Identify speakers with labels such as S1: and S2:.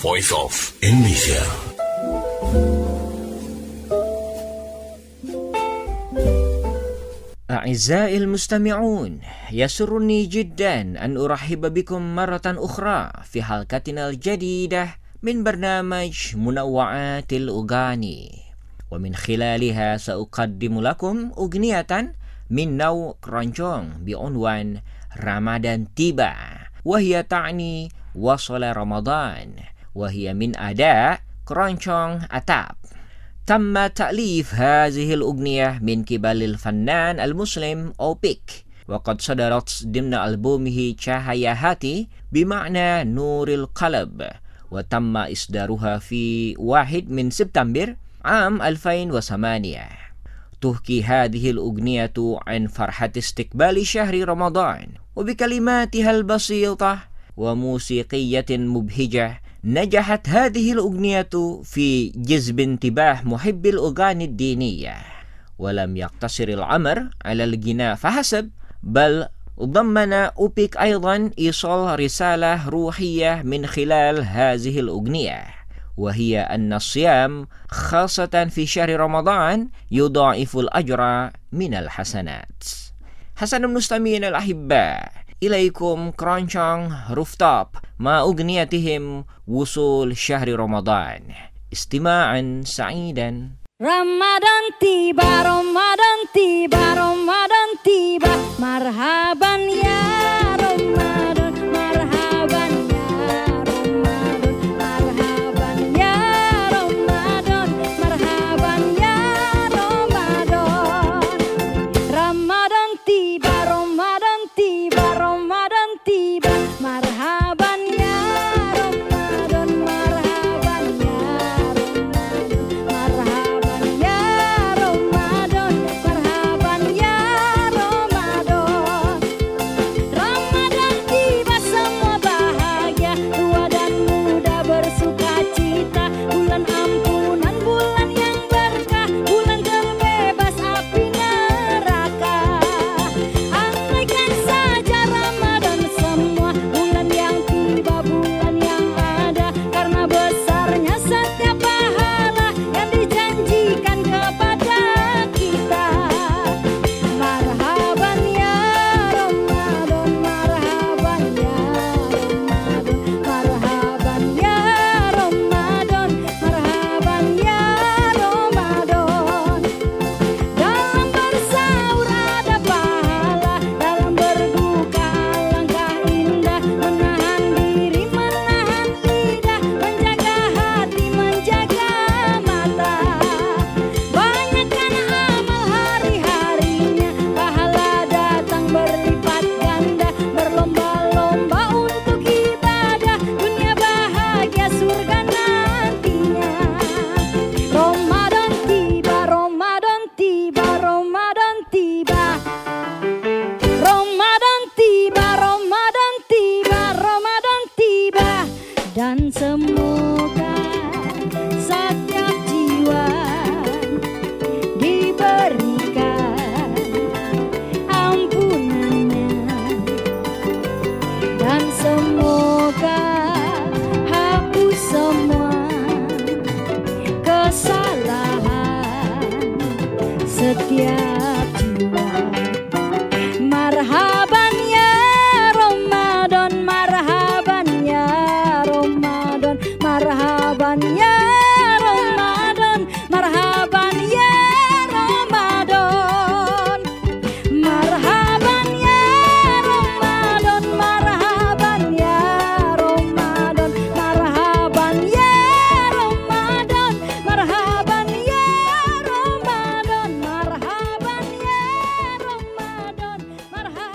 S1: Voice of Indonesia.
S2: أعزائي المستمعون، يسرني جدا أن أرحب بكم مرة أخرى في حلقتنا الجديدة من برنامج منوعات الأغاني، ومن خلالها سأقدم لكم أغنية من نوع keroncong بعنوان رمضان تيبا، وهي تعني وصل رمضان، وهي من أداء keroncong Atap. تم تأليف هذه الأغنية من قبل الفنان المسلم أوبيك، وقد صدرت ضمن ألبومه Cahaya Hati بمعنى نور القلب، وتم إصدارها في 1 من سبتمبر عام 2008. تحكي هذه الأغنية عن فرحة استقبال شهر رمضان، وبكلماتها البسيطة وموسيقية مبهجة نجحت هذه الأغنية في جذب انتباه محبي الأغاني الدينية، ولم يقتصر الأمر على الغناء فحسب، بل ضمن أوبيك أيضا إيصال رسالة روحية من خلال هذه الأغنية، وهي أن الصيام خاصة في شهر رمضان يضاعف الأجر من الحسنات. حسن المستمعين الأحباء، إليكم keroncong Rooftop مع أغنيتهم وصول شهر رمضان. استماعا سعيدا.
S3: Ramadan tiba, Ramadan tiba, Ramadan tiba, marhaban ya Ramadan, marhaban ya Ramadan, marhaban ya Ramadan, marhaban ya Ramadan. Ramadan tiba, Ramadan tiba, Ramadan tiba, marhaban ya Ramadan, marhaban ya Ramadan, marhaban ya Ramadan, marhaban ya Ramadan. Ramadan tiba semua bahagia, tua dan muda bersuka cita, bulan ampunan, bulan yang berkah, bulan terbebas api neraka. Andaikan saja Ramadan semua, bulan yang tiba, bulan yang ada, karena besarnya setiap pahala yang dijanjikan kepada kita. Marhaban ya Ramadan, marhaban ya Ramadan, marhaban ya Ramadan, marhaban ya Ramadan. Dalam bersahur ada pahala, dalam berbuka alangkah indah, menahan diri, menahan lidah, menjaga hati, menjaga mata. Banyakkan amal hari-harinya, pahala datang berlipat ganda, berlomba-lomba untuk ibadah, dunia bahagia, surga nantinya. Ramadan tiba, Ramadan tiba, Ramadan tiba, Ramadan tiba, Ramadan tiba, Ramadan tiba, dan semoga setiap jiwa diberikan ampunannya, dan semoga hapus semua kesalahan setiap jiwa. Marhaban ya Ramadan, marhaban ya Ramadan, marhaban ya